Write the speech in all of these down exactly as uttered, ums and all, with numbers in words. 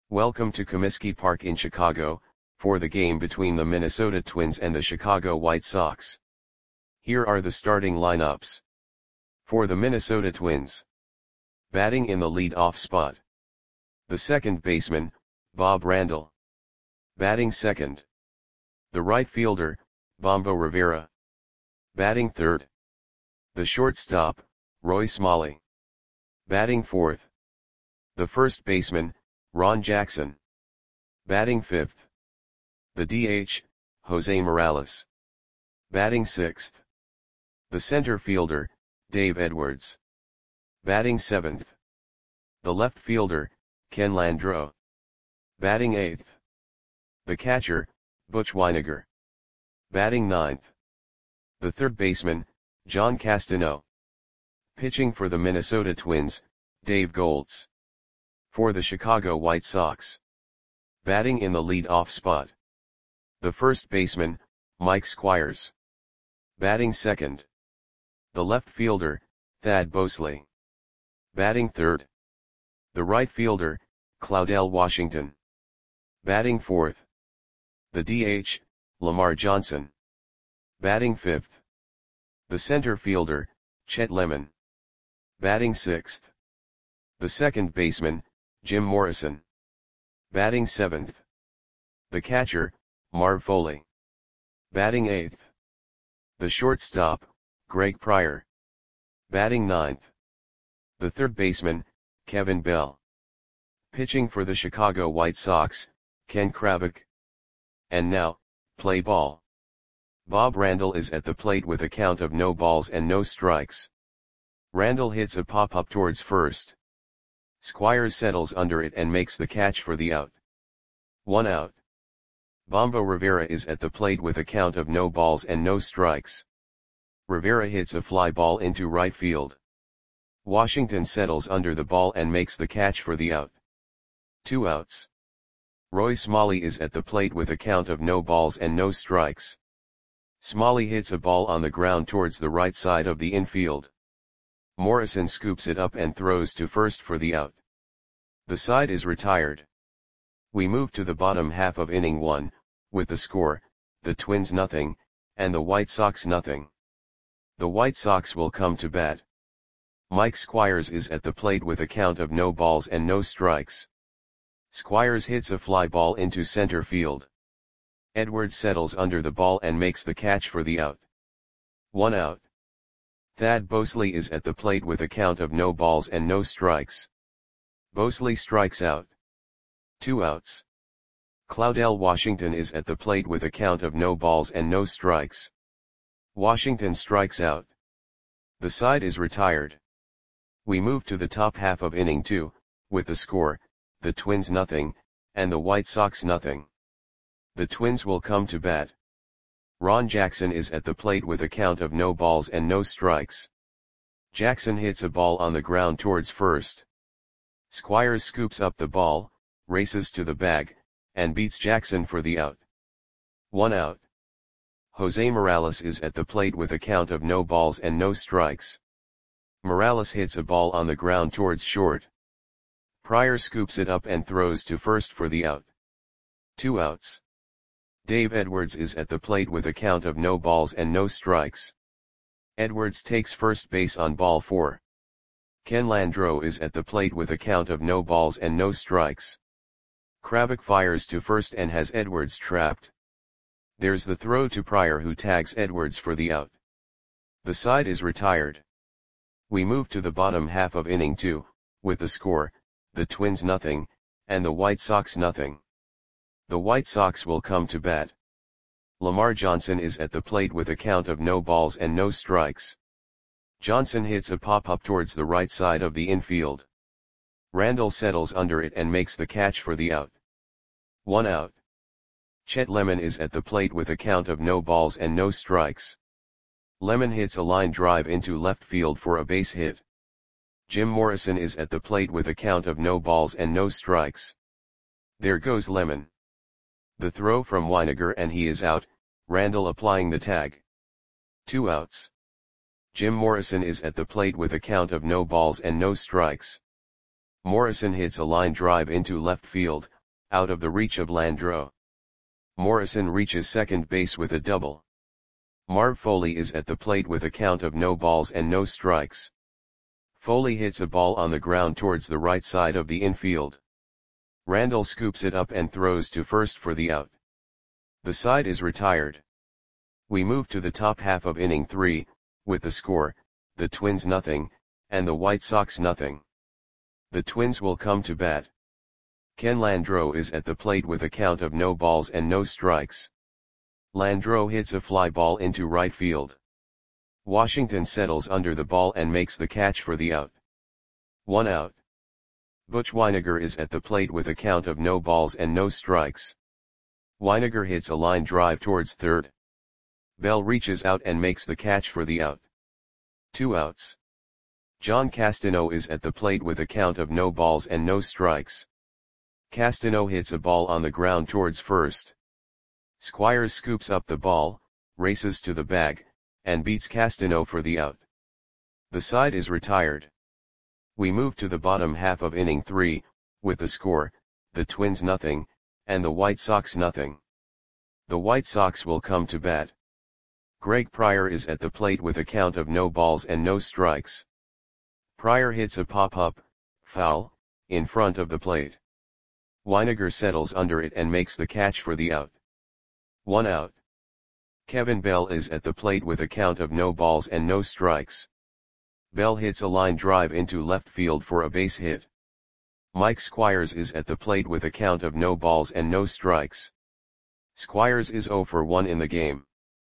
Welcome to Comiskey Park in Chicago, for the game between the Minnesota Twins and the Chicago White Sox. Here are the starting lineups. For the Minnesota Twins. Batting in the lead-off spot. The second baseman, Bob Randall. Batting second. The right fielder, Bombo Rivera. Batting third. The shortstop, Roy Smalley. Batting fourth. The first baseman, Ron Jackson. Batting fifth. The D H, Jose Morales. Batting sixth. The center fielder, Dave Edwards. Batting seventh. The left fielder, Ken Landreaux. Batting eighth. The catcher, Butch Wynegar. Batting ninth. The third baseman, John Castano. Pitching for the Minnesota Twins, Dave Goltz. For the Chicago White Sox. Batting in the lead-off spot. The first baseman, Mike Squires. Batting second. The left fielder, Thad Bosley. Batting third. The right fielder, Claudell Washington. Batting fourth. The D H, Lamar Johnson. Batting fifth. The center fielder, Chet Lemon. Batting sixth. The second baseman, Jim Morrison. Batting seventh. The catcher, Marv Foley. Batting eighth. The shortstop, Greg Pryor. Batting ninth. The third baseman, Kevin Bell. Pitching for the Chicago White Sox, Ken Kravik. And now, play ball. Bob Randall is at the plate with a count of no balls and no strikes. Randall hits a pop-up towards first. Squires settles under it and makes the catch for the out. One out. Bombo Rivera is at the plate with a count of no balls and no strikes. Rivera hits a fly ball into right field. Washington settles under the ball and makes the catch for the out. Two outs. Roy Smalley is at the plate with a count of no balls and no strikes. Smalley hits a ball on the ground towards the right side of the infield. Morrison scoops it up and throws to first for the out. The side is retired. We move to the bottom half of inning one, with the score, the Twins nothing, and the White Sox nothing. The White Sox will come to bat. Mike Squires is at the plate with a count of no balls and no strikes. Squires hits a fly ball into center field. Edwards settles under the ball and makes the catch for the out. One out. Thad Bosley is at the plate with a count of no balls and no strikes. Bosley strikes out. Two outs. Claudell Washington is at the plate with a count of no balls and no strikes. Washington strikes out. The side is retired. We move to the top half of inning two, with the score, the Twins nothing, and the White Sox nothing. The Twins will come to bat. Ron Jackson is at the plate with a count of no balls and no strikes. Jackson hits a ball on the ground towards first. Squires scoops up the ball, races to the bag, and beats Jackson for the out. One out. Jose Morales is at the plate with a count of no balls and no strikes. Morales hits a ball on the ground towards short. Pryor scoops it up and throws to first for the out. Two outs. Dave Edwards is at the plate with a count of no balls and no strikes. Edwards takes first base on ball four. Ken Landreaux is at the plate with a count of no balls and no strikes. Kravik fires to first and has Edwards trapped. There's the throw to Pryor, who tags Edwards for the out. The side is retired. We move to the bottom half of inning two, with the score, the Twins nothing, and the White Sox nothing. The White Sox will come to bat. Lamar Johnson is at the plate with a count of no balls and no strikes. Johnson hits a pop-up towards the right side of the infield. Randall settles under it and makes the catch for the out. One out. Chet Lemon is at the plate with a count of no balls and no strikes. Lemon hits a line drive into left field for a base hit. Jim Morrison is at the plate with a count of no balls and no strikes. There goes Lemon. The throw from Wynegar and he is out, Randall applying the tag. Two outs. Jim Morrison is at the plate with a count of no balls and no strikes. Morrison hits a line drive into left field, out of the reach of Landreau. Morrison reaches second base with a double. Marv Foley is at the plate with a count of no balls and no strikes. Foley hits a ball on the ground towards the right side of the infield. Randall scoops it up and throws to first for the out. The side is retired. We move to the top half of inning three, with the score, the Twins nothing, and the White Sox nothing. The Twins will come to bat. Ken Landreau is at the plate with a count of no balls and no strikes. Landreau hits a fly ball into right field. Washington settles under the ball and makes the catch for the out. One out. Butch Wynegar is at the plate with a count of no balls and no strikes. Wynegar hits a line drive towards third. Bell reaches out and makes the catch for the out. Two outs. John Castano is at the plate with a count of no balls and no strikes. Castano hits a ball on the ground towards first. Squires scoops up the ball, races to the bag, and beats Castano for the out. The side is retired. We move to the bottom half of inning three, with the score, the Twins nothing, and the White Sox nothing. The White Sox will come to bat. Greg Pryor is at the plate with a count of no balls and no strikes. Pryor hits a pop-up, foul, in front of the plate. Wynegar settles under it and makes the catch for the out. One out. Kevin Bell is at the plate with a count of no balls and no strikes. Bell hits a line drive into left field for a base hit. Mike Squires is at the plate with a count of no balls and no strikes. Squires is zero for one in the game.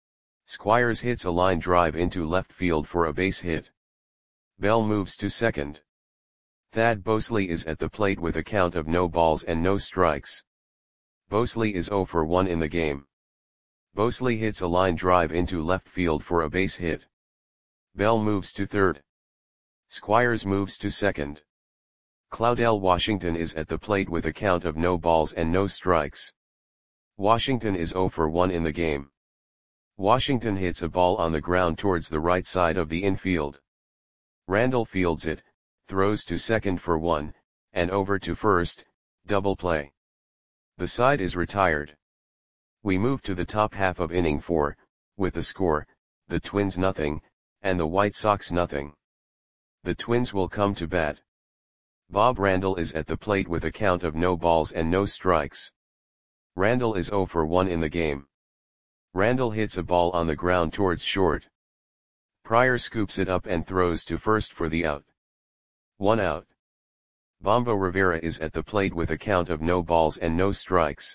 Squires hits a line drive into left field for a base hit. Bell moves to second. Thad Bosley is at the plate with a count of no balls and no strikes. Bosley is zero for one in the game. Bosley hits a line drive into left field for a base hit. Bell moves to third. Squires moves to second. Claudell Washington is at the plate with a count of no balls and no strikes. Washington is zero for one in the game. Washington hits a ball on the ground towards the right side of the infield. Randall fields it, throws to second for one, and over to first, double play. The side is retired. We move to the top half of inning four, with the score, the Twins nothing, and the White Sox nothing. The Twins will come to bat. Bob Randall is at the plate with a count of no balls and no strikes. Randall is zero for one in the game. Randall hits a ball on the ground towards short. Pryor scoops it up and throws to first for the out. One out. Bombo Rivera is at the plate with a count of no balls and no strikes.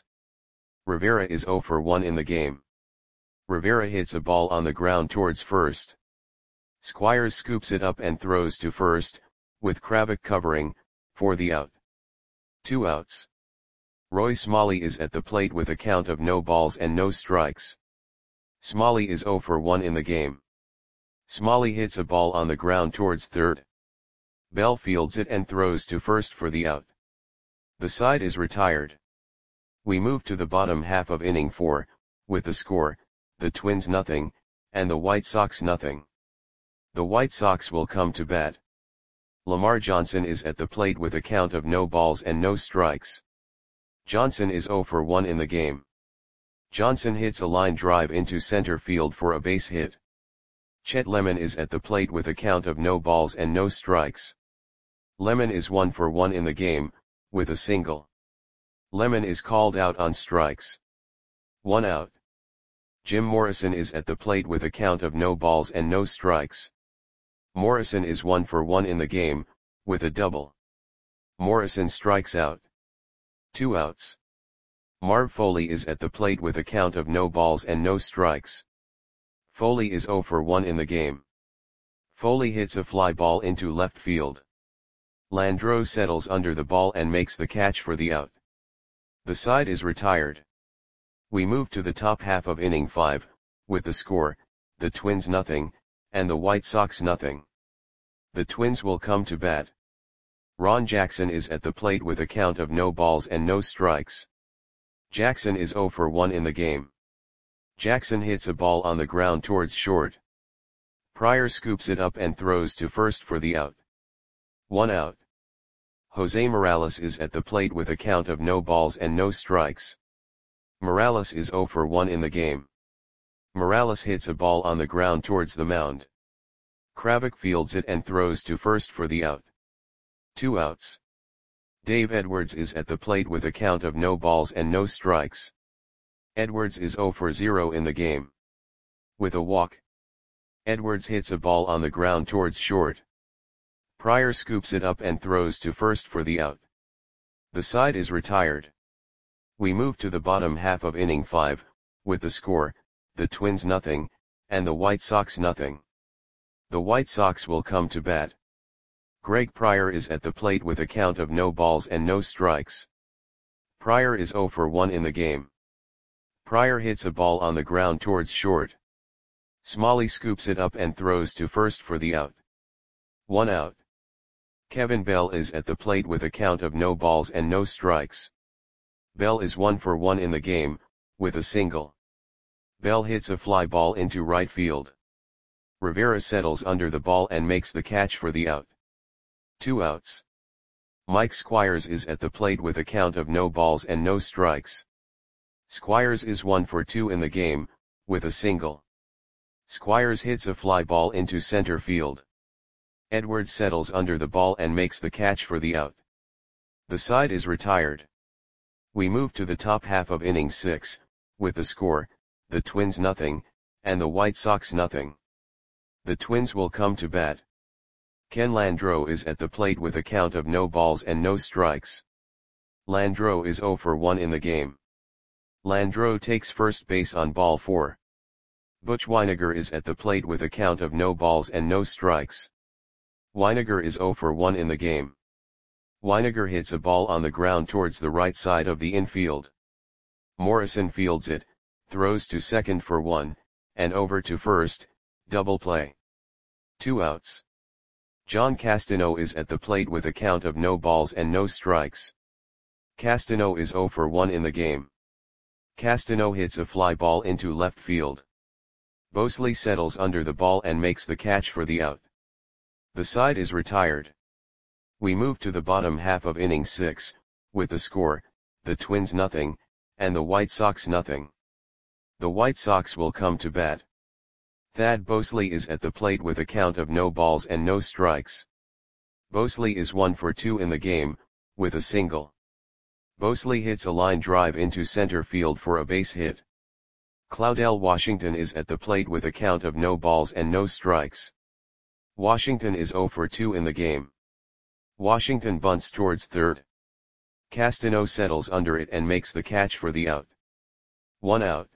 Rivera is zero for one in the game. Rivera hits a ball on the ground towards first. Squires scoops it up and throws to first, with Kravik covering, for the out. Two outs. Roy Smalley is at the plate with a count of no balls and no strikes. Smalley is zero for one in the game. Smalley hits a ball on the ground towards third. Bell fields it and throws to first for the out. The side is retired. We move to the bottom half of inning four, with the score, the Twins nothing, and the White Sox nothing. The White Sox will come to bat. Lamar Johnson is at the plate with a count of no balls and no strikes. Johnson is zero for one in the game. Johnson hits a line drive into center field for a base hit. Chet Lemon is at the plate with a count of no balls and no strikes. Lemon is one for one in the game, with a single. Lemon is called out on strikes. One out. Jim Morrison is at the plate with a count of no balls and no strikes. Morrison is one for one in the game, with a double. Morrison strikes out. Two outs. Marv Foley is at the plate with a count of no balls and no strikes. Foley is zero for one in the game. Foley hits a fly ball into left field. Landreau settles under the ball and makes the catch for the out. The side is retired. We move to the top half of inning five, with the score, the Twins nothing, and the White Sox nothing. The Twins will come to bat. Ron Jackson is at the plate with a count of no balls and no strikes. Jackson is zero for one in the game. Jackson hits a ball on the ground towards short. Pryor scoops it up and throws to first for the out. One out. Jose Morales is at the plate with a count of no balls and no strikes. Morales is zero for one in the game. Morales hits a ball on the ground towards the mound. Kravik fields it and throws to first for the out. Two outs. Dave Edwards is at the plate with a count of no balls and no strikes. Edwards is zero for zero in the game. With a walk, Edwards hits a ball on the ground towards short. Pryor scoops it up and throws to first for the out. The side is retired. We move to the bottom half of inning five, with the score, the Twins nothing, and the White Sox nothing. The White Sox will come to bat. Greg Pryor is at the plate with a count of no balls and no strikes. Pryor is zero for one in the game. Pryor hits a ball on the ground towards short. Smalley scoops it up and throws to first for the out. One out. Kevin Bell is at the plate with a count of no balls and no strikes. Bell is one for one in the game, with a single. Bell hits a fly ball into right field. Rivera settles under the ball and makes the catch for the out. Two outs. Mike Squires is at the plate with a count of no balls and no strikes. Squires is one for two in the game, with a single. Squires hits a fly ball into center field. Edwards settles under the ball and makes the catch for the out. The side is retired. We move to the top half of inning six, with the score, the Twins nothing, and the White Sox nothing. The Twins will come to bat. Ken Landreau is at the plate with a count of no balls and no strikes. Landreau is zero for one in the game. Landreau takes first base on ball four. Butch Wynegar is at the plate with a count of no balls and no strikes. Wynegar is zero for one in the game. Wynegar hits a ball on the ground towards the right side of the infield. Morrison fields it, throws to second for one, and over to first, double play. Two outs. John Castano is at the plate with a count of no balls and no strikes. Castano is zero for one in the game. Castano hits a fly ball into left field. Bosley settles under the ball and makes the catch for the out. The side is retired. We move to the bottom half of inning six, with the score, the Twins nothing, and the White Sox nothing. The White Sox will come to bat. Thad Bosley is at the plate with a count of no balls and no strikes. Bosley is one for two in the game, with a single. Bosley hits a line drive into center field for a base hit. Claudell Washington is at the plate with a count of no balls and no strikes. Washington is zero for two in the game. Washington bunts towards third. Castano settles under it and makes the catch for the out. One out.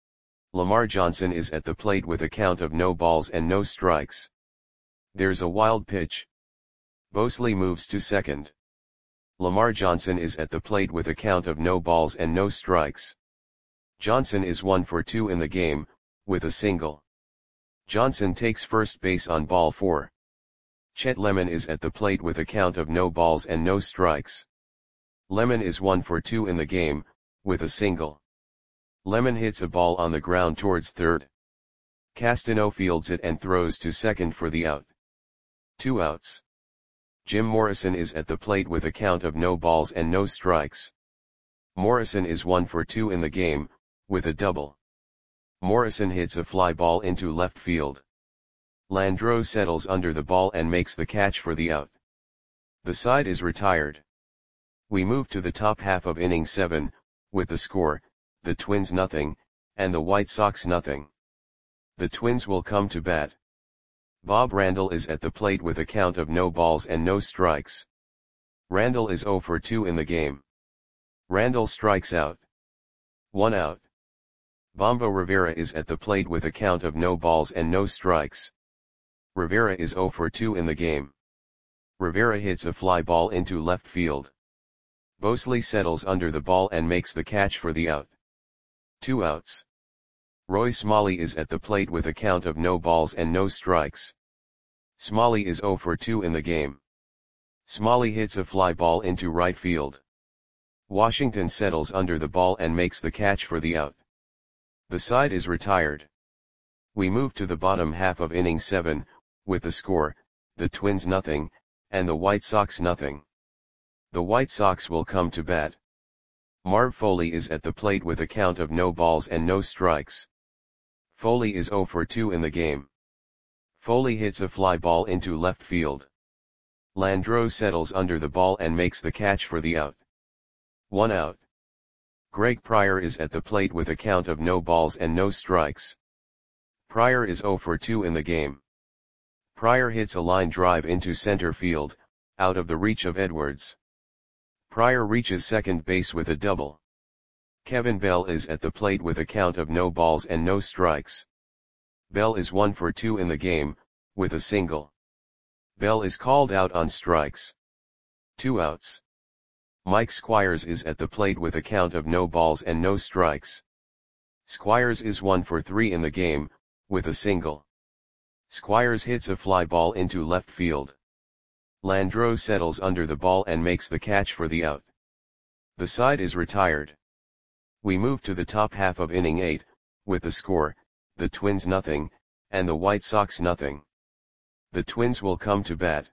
Lamar Johnson is at the plate with a count of no balls and no strikes. There's a wild pitch. Bosley moves to second. Lamar Johnson is at the plate with a count of no balls and no strikes. Johnson is one for two in the game, with a single. Johnson takes first base on ball four. Chet Lemon is at the plate with a count of no balls and no strikes. Lemon is one for two in the game, with a single. Lemon hits a ball on the ground towards third. Castano fields it and throws to second for the out. Two outs. Jim Morrison is at the plate with a count of no balls and no strikes. Morrison is one for two in the game, with a double. Morrison hits a fly ball into left field. Landreau settles under the ball and makes the catch for the out. The side is retired. We move to the top half of inning seven, with the score, the Twins nothing, and the White Sox nothing. The Twins will come to bat. Bob Randall is at the plate with a count of no balls and no strikes. Randall is zero for two in the game. Randall strikes out. One out. Bombo Rivera is at the plate with a count of no balls and no strikes. Rivera is zero for two in the game. Rivera hits a fly ball into left field. Bosley settles under the ball and makes the catch for the out. Two outs. Roy Smalley is at the plate with a count of no balls and no strikes. Smalley is zero for two in the game. Smalley hits a fly ball into right field. Washington settles under the ball and makes the catch for the out. The side is retired. We move to the bottom half of inning seven, with the score, the Twins nothing, and the White Sox nothing. The White Sox will come to bat. Marv Foley is at the plate with a count of no balls and no strikes. Foley is zero for two in the game. Foley hits a fly ball into left field. Landreau settles under the ball and makes the catch for the out. One out. Greg Pryor is at the plate with a count of no balls and no strikes. Pryor is zero for two in the game. Pryor hits a line drive into center field, out of the reach of Edwards. Pryor reaches second base with a double. Kevin Bell is at the plate with a count of no balls and no strikes. Bell is one for two in the game, with a single. Bell is called out on strikes. Two outs. Mike Squires is at the plate with a count of no balls and no strikes. Squires is one for three in the game, with a single. Squires hits a fly ball into left field. Landreau settles under the ball and makes the catch for the out. The side is retired. We move to the top half of inning eight, with the score, the Twins nothing, and the White Sox nothing. The Twins will come to bat.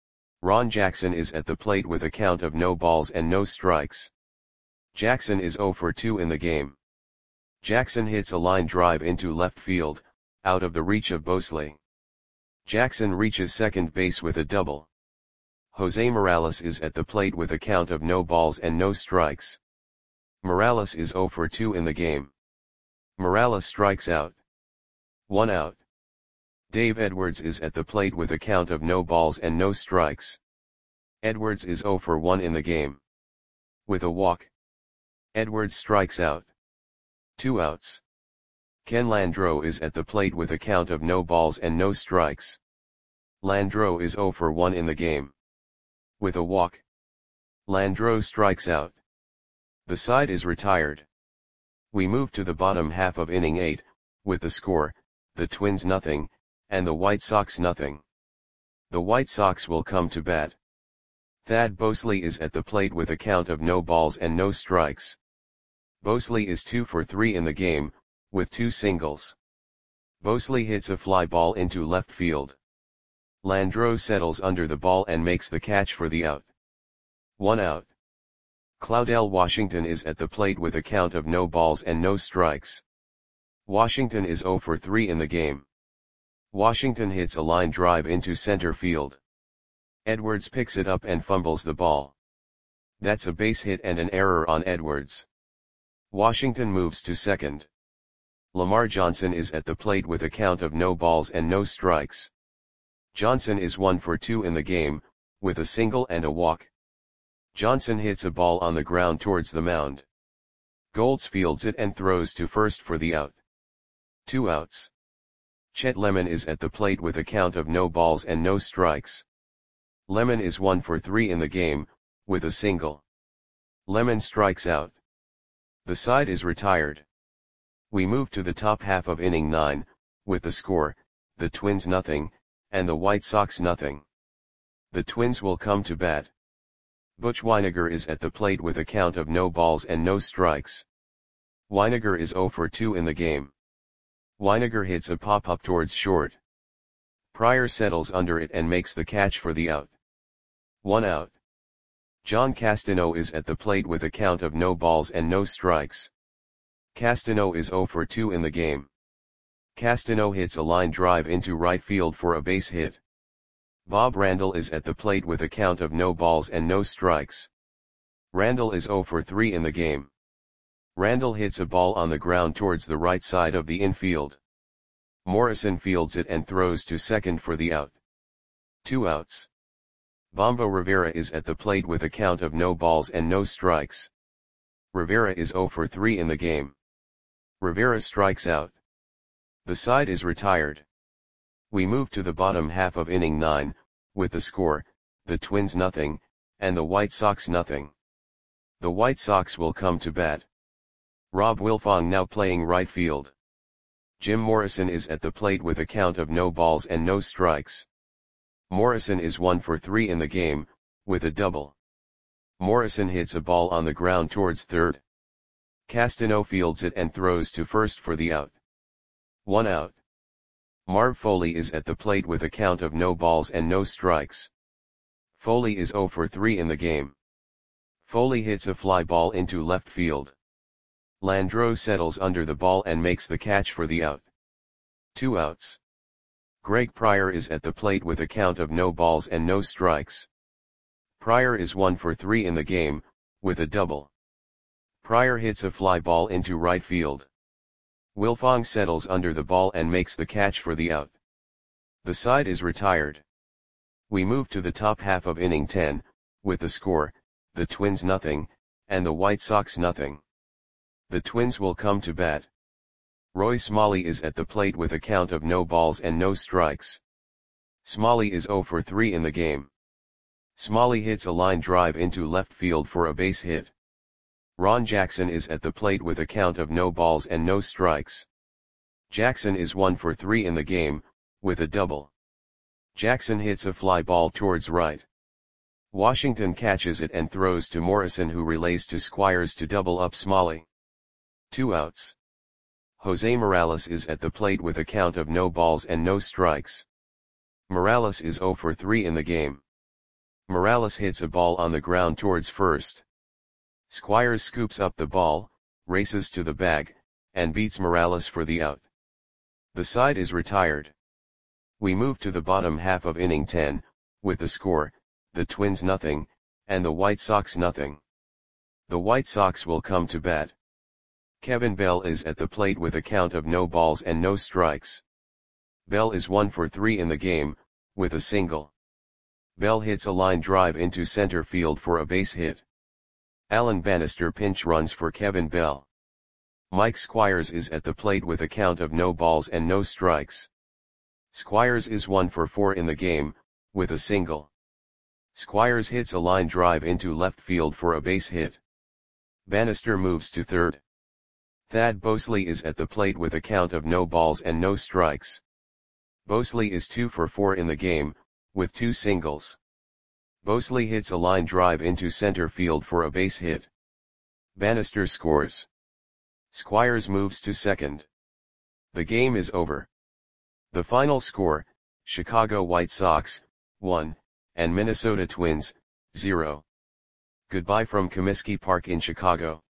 Ron Jackson is at the plate with a count of no balls and no strikes. Jackson is zero for two in the game. Jackson hits a line drive into left field, out of the reach of Bosley. Jackson reaches second base with a double. Jose Morales is at the plate with a count of no balls and no strikes. Morales is zero for two in the game. Morales strikes out. One out. Dave Edwards is at the plate with a count of no balls and no strikes. Edwards is zero for one in the game. With a walk. Edwards strikes out. Two outs. Ken Landreau is at the plate with a count of no balls and no strikes. Landreau is zero for one in the game. With a walk. Landreau strikes out. The side is retired. We move to the bottom half of inning eight, with the score, the Twins nothing, and the White Sox nothing. The White Sox will come to bat. Thad Bosley is at the plate with a count of no balls and no strikes. Bosley is two for three in the game, with two singles. Bosley hits a fly ball into left field. Landreau settles under the ball and makes the catch for the out. One out. Claudell Washington is at the plate with a count of no balls and no strikes. Washington is zero for three in the game. Washington hits a line drive into center field. Edwards picks it up and fumbles the ball. That's a base hit and an error on Edwards. Washington moves to second. Lamar Johnson is at the plate with a count of no balls and no strikes. Johnson is one for two in the game, with a single and a walk. Johnson hits a ball on the ground towards the mound. Golds fields it and throws to first for the out. Two outs. Chet Lemon is at the plate with a count of no balls and no strikes. Lemon is one for three in the game, with a single. Lemon strikes out. The side is retired. We move to the top half of inning nine, with the score, the Twins nothing, and the White Sox nothing. The Twins will come to bat. Butch Wynegar is at the plate with a count of no balls and no strikes. Wynegar is zero for two in the game. Wynegar hits a pop-up towards short. Pryor settles under it and makes the catch for the out. One out. John Castano is at the plate with a count of no balls and no strikes. Castano is zero for two in the game. Castano hits a line drive into right field for a base hit. Bob Randall is at the plate with a count of no balls and no strikes. Randall is zero for three in the game. Randall hits a ball on the ground towards the right side of the infield. Morrison fields it and throws to second for the out. Two outs. Bombo Rivera is at the plate with a count of no balls and no strikes. Rivera is zero for three in the game. Rivera strikes out. The side is retired. We move to the bottom half of inning nine, with the score, the Twins nothing, and the White Sox nothing. The White Sox will come to bat. Rob Wilfong now playing right field. Jim Morrison is at the plate with a count of no balls and no strikes. Morrison is one for three in the game, with a double. Morrison hits a ball on the ground towards third. Castano fields it and throws to first for the out. One out. Marv Foley is at the plate with a count of no balls and no strikes. Foley is zero for three in the game. Foley hits a fly ball into left field. Landreau settles under the ball and makes the catch for the out. Two outs. Greg Pryor is at the plate with a count of no balls and no strikes. Pryor is one for three in the game, with a double. Pryor hits a fly ball into right field. Wilfong settles under the ball and makes the catch for the out. The side is retired. We move to the top half of inning ten, with the score, the Twins nothing, and the White Sox nothing. The Twins will come to bat. Roy Smalley is at the plate with a count of no balls and no strikes. Smalley is zero for three in the game. Smalley hits a line drive into left field for a base hit. Ron Jackson is at the plate with a count of no balls and no strikes. Jackson is one for three in the game, with a double. Jackson hits a fly ball towards right. Washington catches it and throws to Morrison, who relays to Squires to double up Smalley. Two outs. Jose Morales is at the plate with a count of no balls and no strikes. Morales is zero for three in the game. Morales hits a ball on the ground towards first. Squires scoops up the ball, races to the bag, and beats Morales for the out. The side is retired. We move to the bottom half of inning ten, with the score, the Twins nothing, and the White Sox nothing. The White Sox will come to bat. Kevin Bell is at the plate with a count of no balls and no strikes. Bell is one for three in the game, with a single. Bell hits a line drive into center field for a base hit. Alan Bannister pinch runs for Kevin Bell. Mike Squires is at the plate with a count of no balls and no strikes. Squires is one for four in the game, with a single. Squires hits a line drive into left field for a base hit. Bannister moves to third. Thad Bosley is at the plate with a count of no balls and no strikes. Bosley is two for four in the game, with two singles. Bosley hits a line drive into center field for a base hit. Bannister scores. Squires moves to second. The game is over. The final score, Chicago White Sox, one, and Minnesota Twins, zero. Goodbye from Comiskey Park in Chicago.